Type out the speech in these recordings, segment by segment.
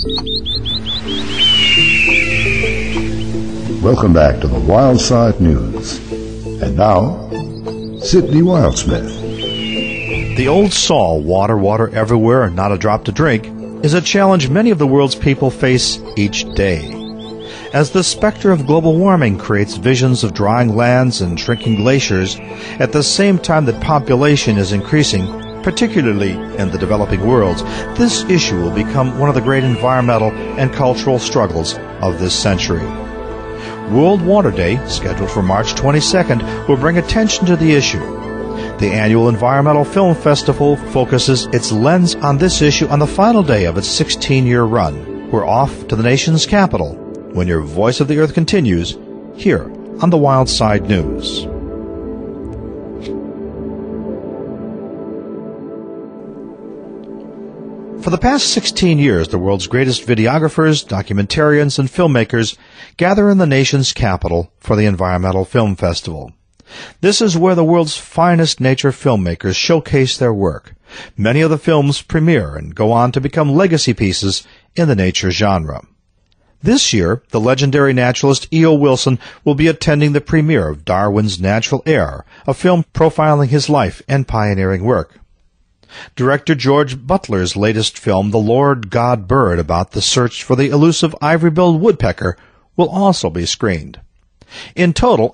Welcome back to the Wild Side News. And now, Sidney Wildsmith. The old saw, water, water everywhere, and not a drop to drink, is a challenge many of the world's people face each day. As the specter of global warming creates visions of drying lands and shrinking glaciers, at the same time that population is increasing, particularly in the developing worlds, this issue will become one of the great environmental and cultural struggles of this century. World Water Day, scheduled for March 22nd, will bring attention to the issue. The annual Environmental Film Festival focuses its lens on this issue on the final day of its 16-year run. We're off to the nation's capital when your Voice of the Earth continues here on the Wild Side News. For the past 16 years, the world's greatest videographers, documentarians, and filmmakers gather in the nation's capital for the Environmental Film Festival. This is where the world's finest nature filmmakers showcase their work. Many of the films premiere and go on to become legacy pieces in the nature genre. This year, the legendary naturalist E.O. Wilson will be attending the premiere of Darwin's Natural Heir, a film profiling his life and pioneering work. Director George Butler's latest film, The Lord God Bird, about the search for the elusive ivory-billed woodpecker, will also be screened. In total,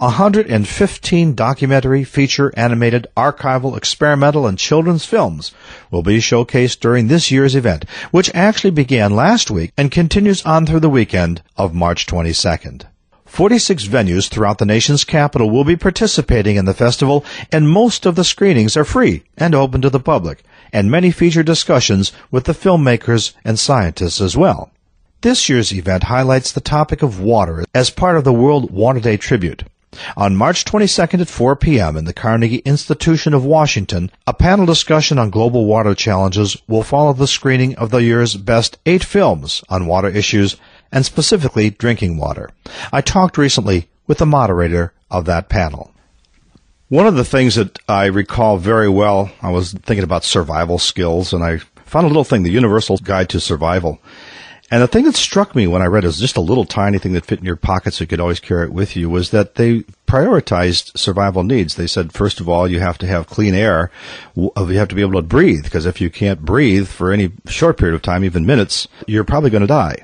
115 documentary, feature, animated, archival, experimental, and children's films will be showcased during this year's event, which actually began last week and continues on through the weekend of March 22nd. 46 venues throughout the nation's capital will be participating in the festival, and most of the screenings are free and open to the public, and many feature discussions with the filmmakers and scientists as well. This year's event highlights the topic of water as part of the World Water Day tribute. On March 22nd at 4 p.m. in the Carnegie Institution of Washington, a panel discussion on global water challenges will follow the screening of the year's best 8 films on water issues, and specifically drinking water. I talked recently with the moderator of that panel. One of the things that I recall very well, I was thinking about survival skills, and I found a little thing, the Universal Guide to Survival. And the thing that struck me when I read it, was just a little tiny thing that fit in your pocket so you could always carry it with you, was that they prioritized survival needs. They said, first of all, you have to have clean air. You have to be able to breathe, because if you can't breathe for any short period of time, even minutes, you're probably going to die.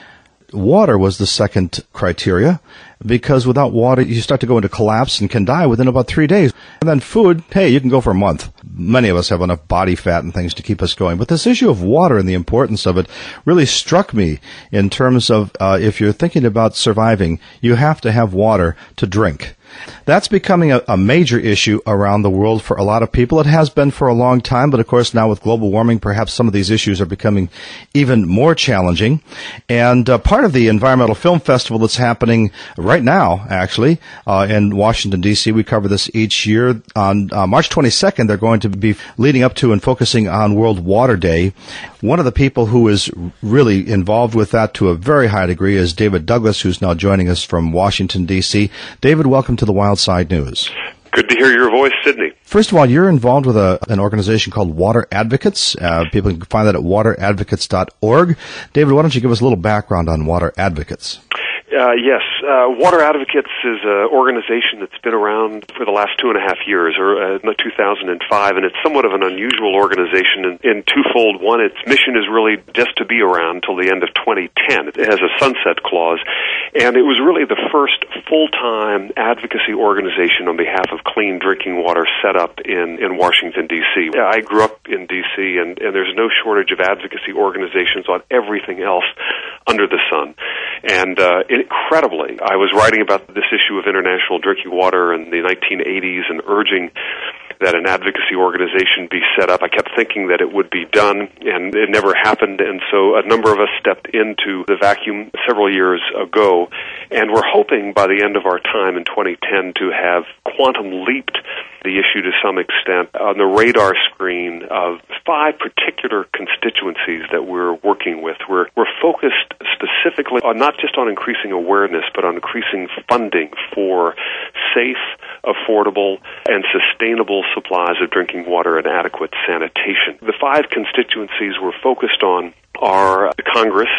Water was the second criteria, because without water, you start to go into collapse and can die within about 3 days. And then food, hey, you can go for a month. Many of us have enough body fat and things to keep us going. But this issue of water and the importance of it really struck me in terms of if you're thinking about surviving, you have to have water to drink. That's becoming a major issue around the world for a lot of people. It has been for a long time, but of course now with global warming, perhaps some of these issues are becoming even more challenging. And part of the Environmental Film Festival that's happening right now, actually, in Washington, D.C., we cover this each year. On March 22nd, they're going to be leading up to and focusing on World Water Day. One of the people who is really involved with that to a very high degree is David Douglas, who's now joining us from Washington, D.C. David, welcome to the Wild Side News. Good to hear your voice, Sidney. First of all, you're involved with an organization called Water Advocates. People can find that at wateradvocates.org. David, why don't you give us a little background on Water Advocates? Yes. Water Advocates is an organization that's been around for the last 2.5 years, or 2005, and it's somewhat of an unusual organization in twofold. One, its mission is really just to be around till the end of 2010. It has a sunset clause, and it was really the first full-time advocacy organization on behalf of clean drinking water set up in Washington, D.C. I grew up in D.C., and there's no shortage of advocacy organizations on everything else under the sun. And incredibly, I was writing about this issue of international drinking water in the 1980s and urging that an advocacy organization be set up. I kept thinking that it would be done, and it never happened, and so a number of us stepped into the vacuum several years ago, and we're hoping by the end of our time in 2010 to have quantum leaped the issue to some extent on the radar screen of 5 particular constituencies that we're working with. We're focused specifically on not just on increasing awareness, but on increasing funding for safe, affordable, and sustainable supplies of drinking water and adequate sanitation. The 5 constituencies we're focused on are Congress,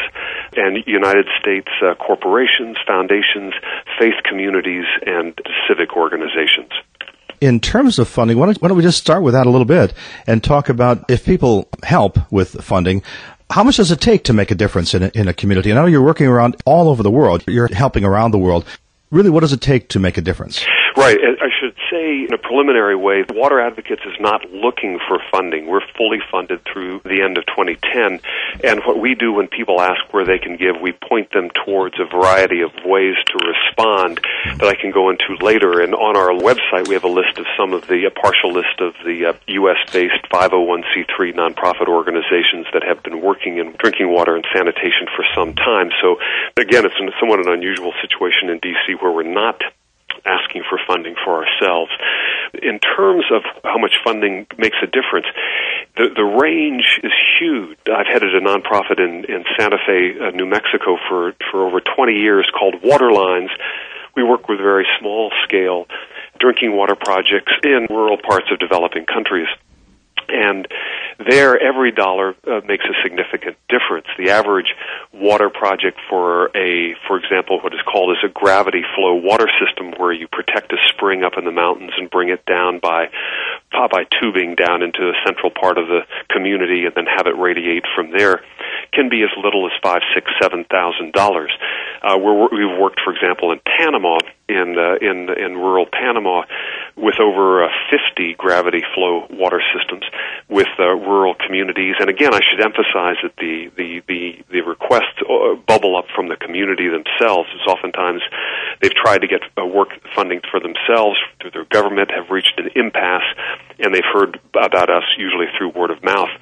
and United States corporations, foundations, faith communities, and civic organizations. In terms of funding, why don't we just start with that a little bit and talk about if people help with funding, how much does it take to make a difference in a community? I know you're working around all over the world. You're helping around the world. Really, what does it take to make a difference? Right. I should say in a preliminary way, Water Advocates is not looking for funding. We're fully funded through the end of 2010. And what we do when people ask where they can give, we point them towards a variety of ways to respond that I can go into later. And on our website, we have a list of a partial list of the U.S.-based 501c3 nonprofit organizations that have been working in drinking water and sanitation for some time. So, again, it's somewhat an unusual situation in D.C. where we're not asking for funding for ourselves. In terms of how much funding makes a difference, the range is huge. I've headed a nonprofit in Santa Fe, New Mexico for over 20 years called Waterlines. We work with very small-scale drinking water projects in rural parts of developing countries. And there, every dollar makes a significant difference. The average water project for example, what is called as a gravity flow water system, where you protect a spring up in the mountains and bring it down by tubing down into the central part of the community and then have it radiate from there, can be as little as $5,000, $6,000, $7,000. We've worked, for example, in Panama, in rural Panama, with over 50 gravity flow water systems with rural communities. And again, I should emphasize that the requests bubble up from the community themselves. As oftentimes they've tried to get work funding for themselves through their government, have reached an impasse, and they've heard about us usually through word of mouth.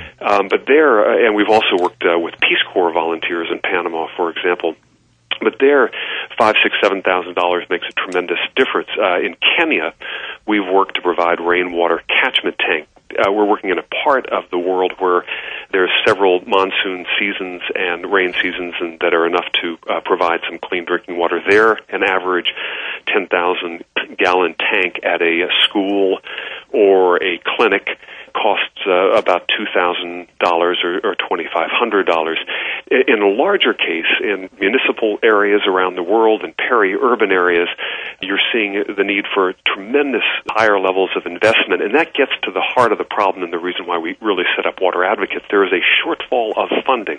And we've also worked with Peace Corps volunteers in Panama, for example. But there, $5,000, $6,000, $7,000 makes a tremendous difference. In Kenya, we've worked to provide rainwater catchment tank. We're working in a part of the world where there's several monsoon seasons and rain seasons that are enough to provide some clean drinking water. There, an average 10,000-gallon tank at a school or a clinic costs about $2,000 or $2,500. In a larger case, in municipal areas around the world and peri-urban areas, you're seeing the need for tremendous higher levels of investment, and that gets to the heart of the problem and the reason why we really set up Water Advocates. There is a shortfall of funding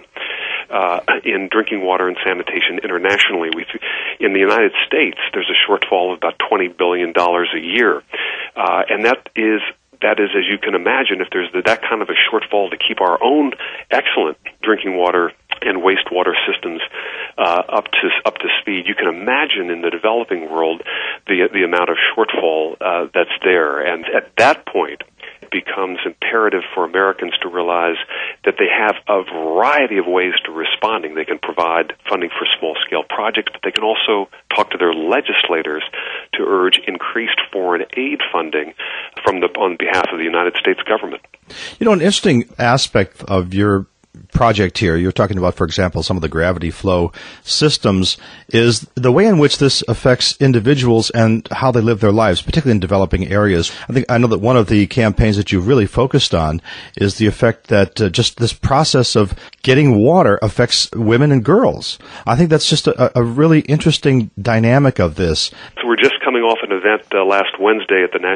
in drinking water and sanitation internationally. In the United States, there's a shortfall of about $20 billion a year, and that is, as you can imagine, if there's that kind of a shortfall to keep our own excellent drinking water and wastewater systems up to speed, you can imagine in the developing world the amount of shortfall that's there. And at that point, it becomes imperative for Americans to realize that they have a variety of ways to responding. They can provide funding for small-scale projects, but they can also talk to their legislators to urge increased foreign aid funding on behalf of the United States government. You know, an interesting aspect of your project here, you're talking about, for example, some of the gravity flow systems, is the way in which this affects individuals and how they live their lives, particularly in developing areas. I know that one of the campaigns that you've really focused on is the effect that just this process of getting water affects women and girls. I think that's just a really interesting dynamic of this. So we're just coming off an event last Wednesday at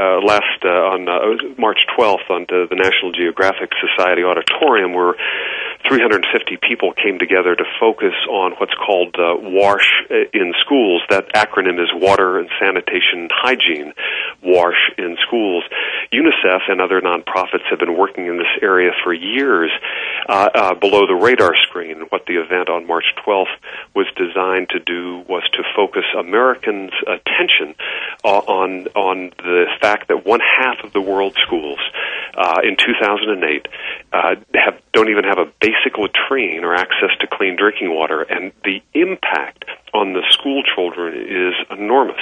on March 12th on the National Geographic Society Auditorium, where 350 people came together to focus on what's called WASH in schools. That acronym is Water and Sanitation Hygiene, WASH in schools. UNICEF and other nonprofits have been working in this area for years below the radar screen. What the event on March 12th was designed to do was to focus Americans' attention on the fact that one half of the world's schools in 2008 don't even have a basic latrine or access to clean drinking water, and the impact on the school children is enormous.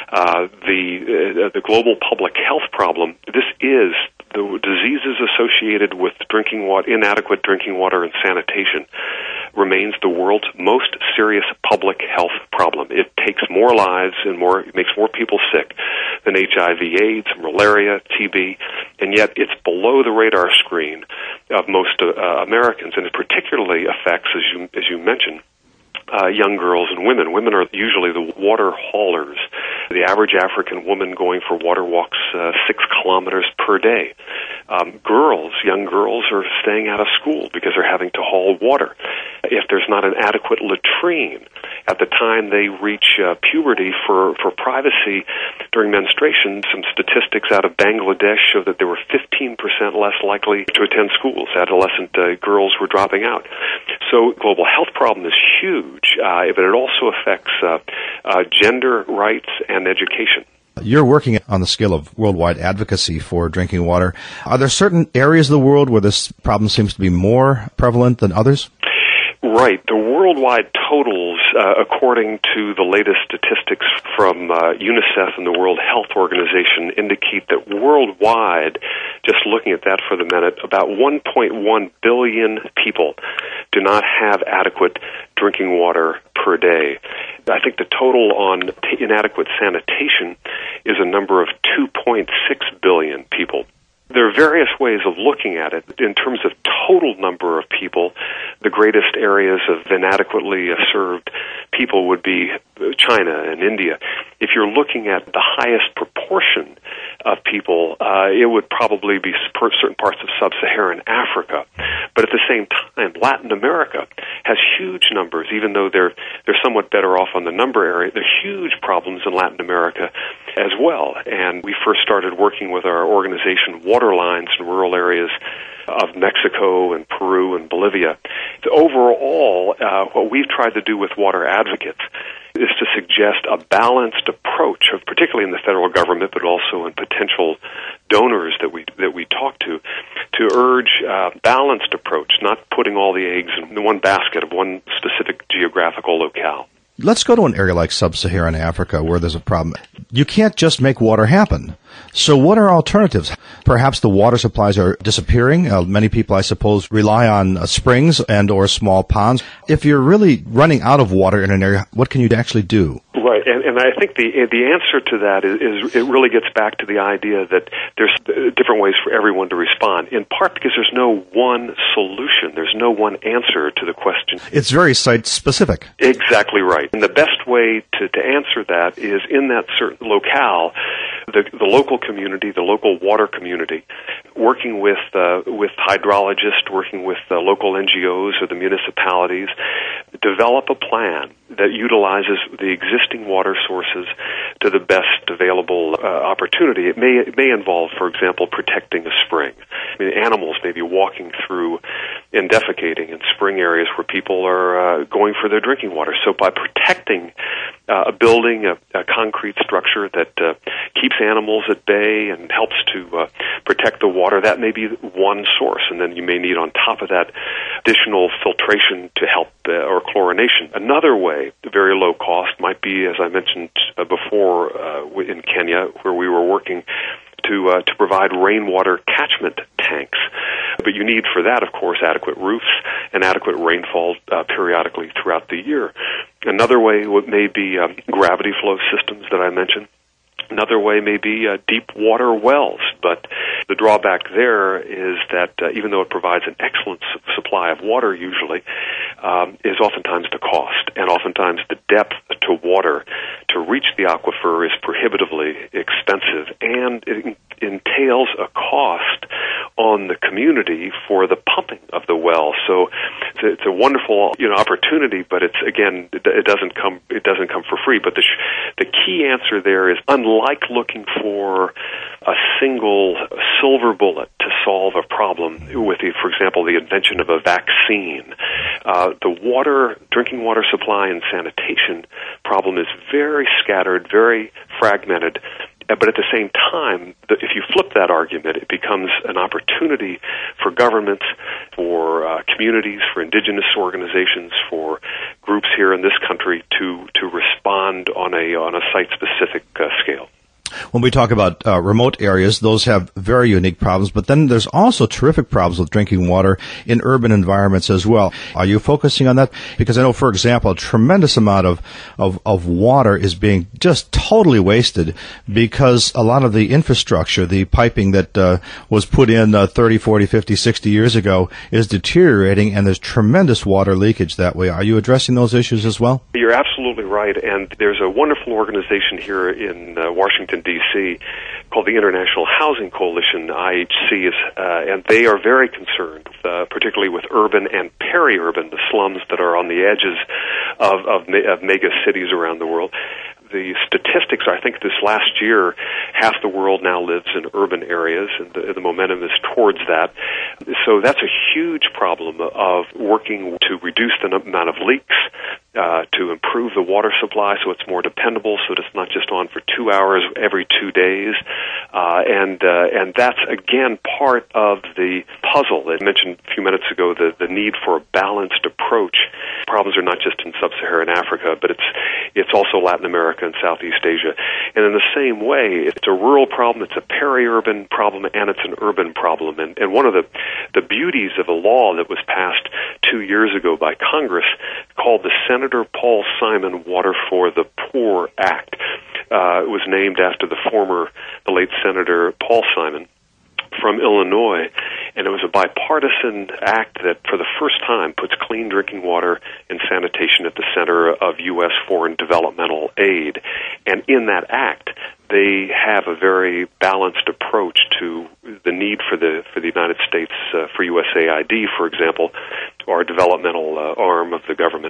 The global public health problem, this is the diseases associated with drinking water, inadequate drinking water and sanitation, remains the world's most serious public health problem. It takes more lives and it makes more people sick than HIV/AIDS, malaria, TB, and yet it's below the radar screen of most Americans, and it particularly affects, as you mentioned, young girls and women. Women are usually the water haulers. The average African woman going for water walks 6 kilometers per day. Young girls are staying out of school because they're having to haul water. If there's not an adequate latrine at the time they reach puberty for privacy during menstruation, some statistics out of Bangladesh show that there were 15% less likely to attend schools. Adolescent girls were dropping out. So global health problem is huge, but it also affects gender rights and education. You're working on the scale of worldwide advocacy for drinking water. Are there certain areas of the world where this problem seems to be more prevalent than others? Right. The worldwide totals, according to the latest statistics from UNICEF and the World Health Organization, indicate that worldwide, just looking at that for the minute, about 1.1 billion people do not have adequate drinking water per day. I think the total on inadequate sanitation is a number of 2.6 billion people. There are various ways of looking at it. In terms of total number of people, the greatest areas of inadequately served people would be China and India. If you're looking at the highest proportion of people, it would probably be certain parts of sub-Saharan Africa. But at the same time, Latin America has huge numbers, even though they're somewhat better off on the number area. There are huge problems in Latin America as well. And we first started working with our organization, Water Lines, in rural areas of Mexico and Peru and Bolivia. So overall, what we've tried to do with water advocates is to suggest a balanced approach, particularly in the federal government, but also in potential donors that we talk to urge a balanced approach, not putting all the eggs in one basket of one specific geographical locale. Let's go to an area like sub-Saharan Africa where there's a problem. You can't just make water happen. So what are alternatives? Perhaps the water supplies are disappearing. Many people, I suppose, rely on springs and or small ponds. If you're really running out of water in an area, what can you actually do? Right, and I think the answer to that is it really gets back to the idea that there's different ways for everyone to respond, in part because there's no one solution. There's no one answer to the question. It's very site-specific. Exactly right. And the best way to answer that is in that certain locale, the local community, the local water community, working with hydrologists, working with local NGOs or the municipalities, develop a plan that utilizes the existing water sources to the best available opportunity. It may involve, for example, protecting a spring. I mean, animals may be walking through and defecating in spring areas where people are going for their drinking water. So by protecting a building, a concrete structure that keeps animals at bay and helps to protect the water, that may be one source. And then you may need on top of that additional filtration to help or chlorination. Another way, very low cost, might be, as I mentioned before, in Kenya, where we were working to provide rainwater catchment tanks. But you need for that, of course, adequate roofs and adequate rainfall periodically throughout the year. Another way may be gravity flow systems that I mentioned. Another way may be deep water wells, but the drawback there is that even though it provides an excellent supply of water usually, is oftentimes the cost, and oftentimes the depth to water to reach the aquifer is prohibitively expensive, and it entails a cost on the community for the pumping of the well. So it's a wonderful opportunity, but it doesn't come for free. But the key answer there is, unlike looking for a single silver bullet to solve a problem with, for example, the invention of a vaccine, the drinking water supply and sanitation problem is very scattered, very fragmented. But at the same time, if you flip that argument, it becomes an opportunity for governments, for communities, for indigenous organizations, for groups here in this country to respond on a site-specific scale. When we talk about remote areas, those have very unique problems, but then there's also terrific problems with drinking water in urban environments as well. Are you focusing on that? Because I know, for example, a tremendous amount of water is being just totally wasted because a lot of the infrastructure, the piping that was put in 30, 40, 50, 60 years ago is deteriorating, and there's tremendous water leakage that way. Are you addressing those issues as well? You're absolutely right, and there's a wonderful organization here in Washington, D.C. called the International Housing Coalition, IHC, and they are very concerned, particularly with urban and peri-urban, the slums that are on the edges of mega cities around the world. The statistics, I think this last year, half the world now lives in urban areas, and the momentum is towards that. So that's a huge problem of working to reduce the amount of leaks, to improve the water supply so it's more dependable, so that it's not just on for 2 hours every 2 days. And that's, again, part of the puzzle. I mentioned a few minutes ago the need for a balanced approach. Problems are not just in sub-Saharan Africa, but it's also Latin America and Southeast Asia. And in the same way, it's a rural problem, it's a peri-urban problem, and it's an urban problem. And one of the beauties of a law that was passed 2 years ago by Congress called the Senator Paul Simon Water for the Poor Act. It was named after the late Senator Paul Simon from Illinois, and it was a bipartisan act that for the first time puts clean drinking water and sanitation at the center of U.S. foreign developmental aid. And in that act, they have a very balanced approach to the need for the United States, for USAID, for example, or developmental arm of the government,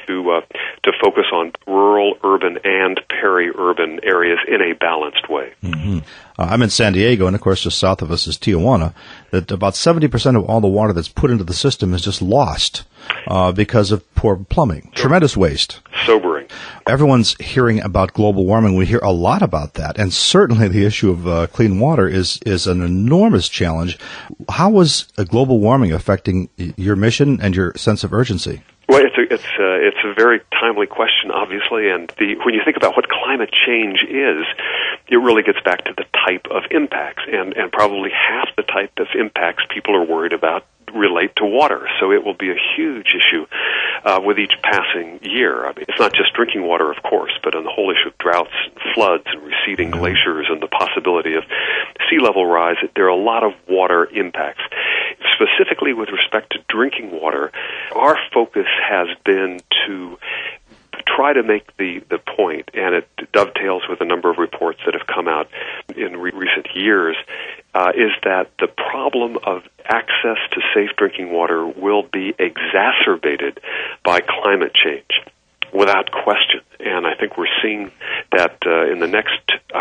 to focus on rural, urban, and peri-urban areas in a balanced way. Mm-hmm. I'm in San Diego, and of course just south of us is Tijuana, that about 70% of all the water that's put into the system is just lost because of poor plumbing. Tremendous waste. Sobering. Everyone's hearing about global warming. We hear a lot about that, and certainly the issue of clean water is an enormous challenge. How is global warming affecting your mission and your sense of urgency? Well, it's a very timely question, obviously, and when you think about what climate change is, it really gets back to the type of impacts, and probably half the type of impacts people are worried about relate to water. So it will be a huge issue with each passing year. I mean, it's not just drinking water, of course, but on the whole issue of droughts, and floods, and receding glaciers, and the possibility of sea level rise. There are a lot of water impacts. Specifically with respect to drinking water, our focus has been to try to make the point, and it dovetails with a number of reports that have come out in recent years, is that the problem of access to safe drinking water will be exacerbated by climate change, without question. And I think we're seeing that in the next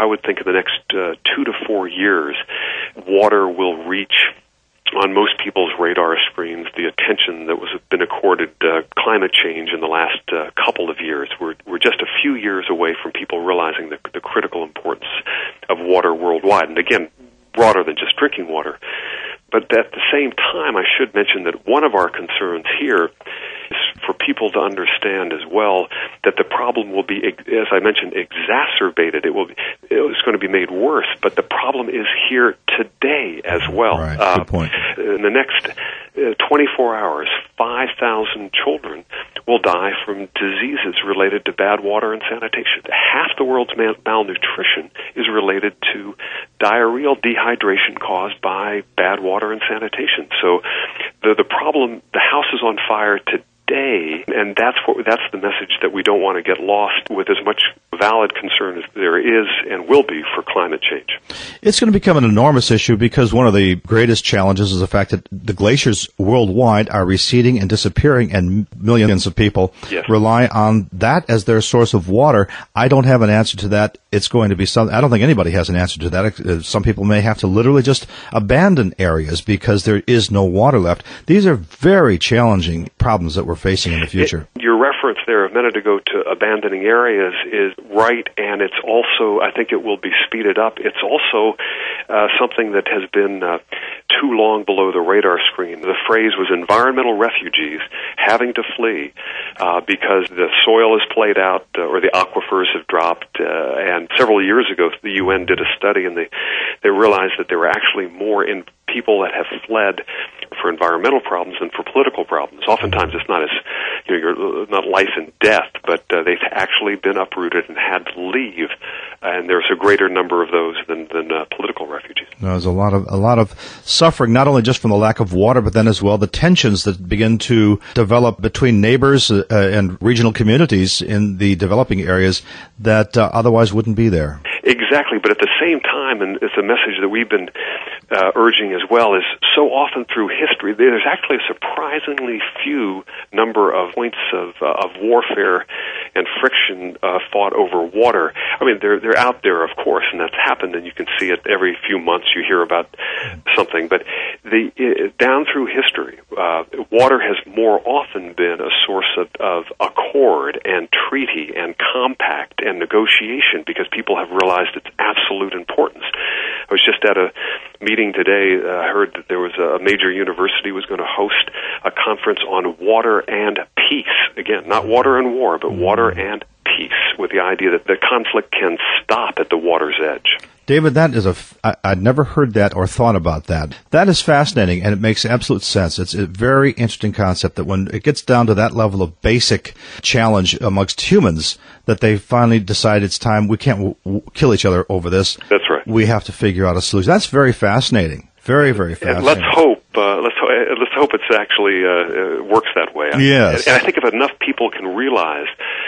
2 to 4 years, water will reach on most people's radar screens the attention that was been accorded climate change in the last couple of years. We're just a few years away from people realizing the critical importance of water worldwide, and again, broader than just drinking water. But at the same time, I should mention that one of our concerns here is for people to understand as well that the problem will be, as I mentioned, exacerbated. It is going to be made worse, but the problem is here today as well. Right. Good point. In the next 24 hours, 5,000 children will die from diseases related to bad water and sanitation. Half the world's malnutrition is related to diarrheal dehydration caused by bad water and sanitation. So the problem, the house is on fire today, and that's the message that we don't want to get lost with as much valid concern as there is and will be for climate change. It's going to become an enormous issue because one of the greatest challenges is the fact that the glaciers worldwide are receding and disappearing, and millions of people rely on that as their source of water. I don't have an answer to that. It's going to be I don't think anybody has an answer to that. Some people may have to literally just abandon areas because there is no water left. These are very challenging problems that we're facing in the future. Your reference there a minute ago to abandoning areas is right, and it's also, I think it will be speeded up. It's also something that has been too long below the radar screen. The phrase was environmental refugees having to flee because the soil is played out or the aquifers have dropped. And several years ago, the UN did a study, and they realized that there were actually more in people that have fled for environmental problems than for political problems. Oftentimes it's not as, you're not life and death, but they've actually been uprooted and had to leave, and there's a greater number of those than political refugees. There's a lot of suffering, not only just from the lack of water, but then as well the tensions that begin to develop between neighbors and regional communities in the developing areas that otherwise wouldn't be there. Exactly, but at the same time, and it's a message that we've been urging as well, is so often through history, there's actually a surprisingly few number of points of warfare and friction fought over water. I mean, they're out there, of course, and that's happened, and you can see it every few months. You hear about something, but down through history, water has more often been a source of accord and treaty and compact and negotiation because people have realized its absolute importance. I was just at a meeting today. I heard that there was a major university was going to host a conference on water and peace. Again, not water and war, but water and peace, with the idea that the conflict can stop at the water's edge. David, that is I'd never heard that or thought about that. That is fascinating, and it makes absolute sense. It's a very interesting concept that when it gets down to that level of basic challenge amongst humans, that they finally decide it's time, we can't kill each other over this. That's right. We have to figure out a solution. That's very fascinating. Very, very fascinating. Let's hope it's actually works that way. Yes. And I think if enough people can realize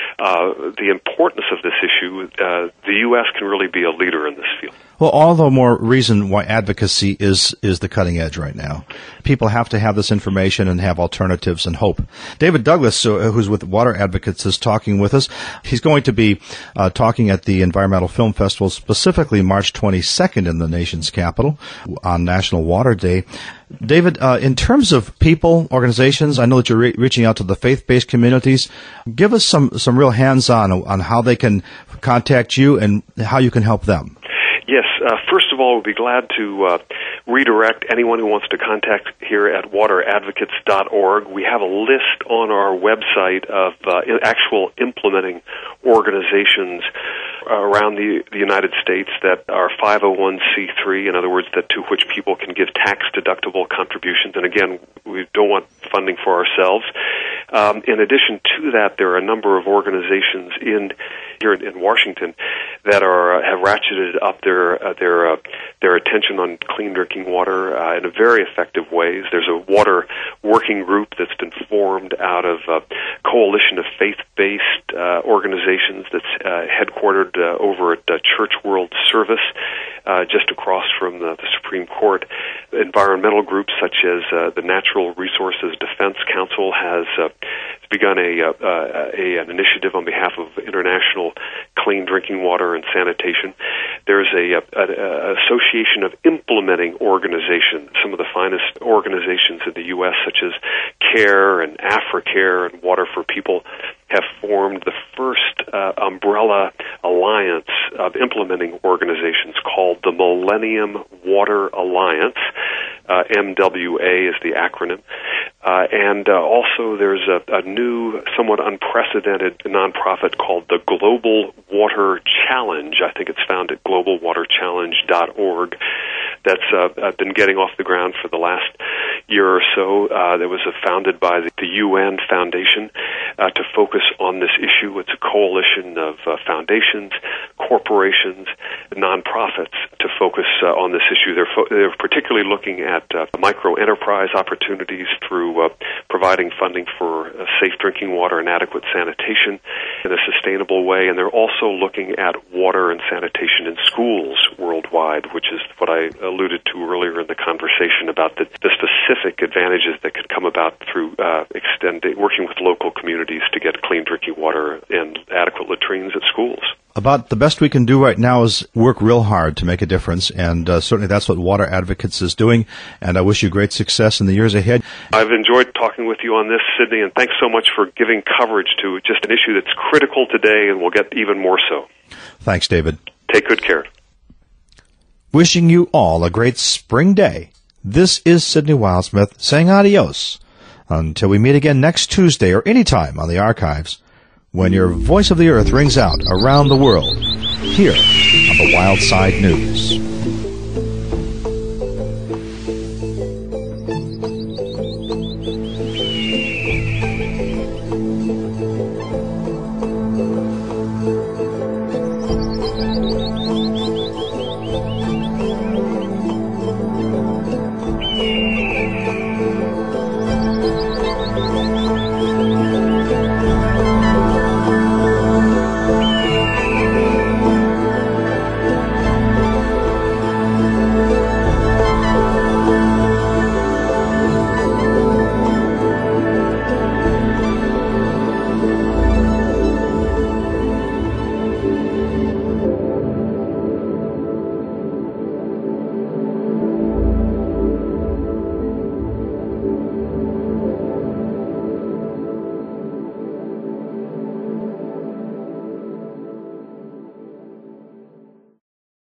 the importance of this issue, the U.S. can really be a leader in this field. Well, all the more reason why advocacy is the cutting edge right now. People have to have this information and have alternatives and hope. David Douglas, who's with Water Advocates, is talking with us. He's going to be talking at the Environmental Film Festival, specifically March 22nd in the nation's capital on National Water Day. David, in terms of people, organizations, I know that you're reaching out to the faith-based communities. Give us some real hands-on on how they can contact you and how you can help them. Yes. First of all, we'll be glad to redirect anyone who wants to contact here at wateradvocates.org. We have a list on our website of actual implementing organizations around the United States that are 501c3, in other words, to which people can give tax-deductible contributions. And again, we don't want funding for ourselves. In addition to that, there are a number of organizations here in Washington that have ratcheted up their attention on clean drinking water in a very effective ways. There's a water working group that's been formed out of a coalition of faith-based organizations that's headquartered over at Church World Service, just across from the Supreme Court. Environmental groups such as the Natural Resources Defense Council has begun an initiative on behalf of international clean drinking water and sanitation. There's an association of implementing organizations, some of the finest organizations in the U.S., such as CARE and AfriCare and Water for People, have formed the first umbrella alliance of implementing organizations called the Millennium Water Alliance. MWA is the acronym. And also there's a new, somewhat unprecedented nonprofit called the Global Water Challenge. I think it's found at globalwaterchallenge.org. That's been getting off the ground for the last year or so. That was founded by the UN Foundation to focus on this issue. It's a coalition of foundations, corporations, nonprofits to focus on this issue. They're particularly looking at micro-enterprise opportunities through providing funding for safe drinking water and adequate sanitation in a sustainable way. And they're also looking at water and sanitation in schools worldwide, which is what I alluded to earlier in the conversation about the specific advantages that could come about through working with local communities to get clean drinking water and adequate latrines at schools. About the best we can do right now is work real hard to make a difference, and certainly that's what Water Advocates is doing, and I wish you great success in the years ahead. I've enjoyed talking with you on this, Sidney, and thanks so much for giving coverage to just an issue that's critical today and will get even more so. Thanks, David. Take good care. Wishing you all a great spring day. This is Sidney Wildsmith saying adios until we meet again next Tuesday or anytime on the archives when your Voice of the Earth rings out around the world here on the Wildside News.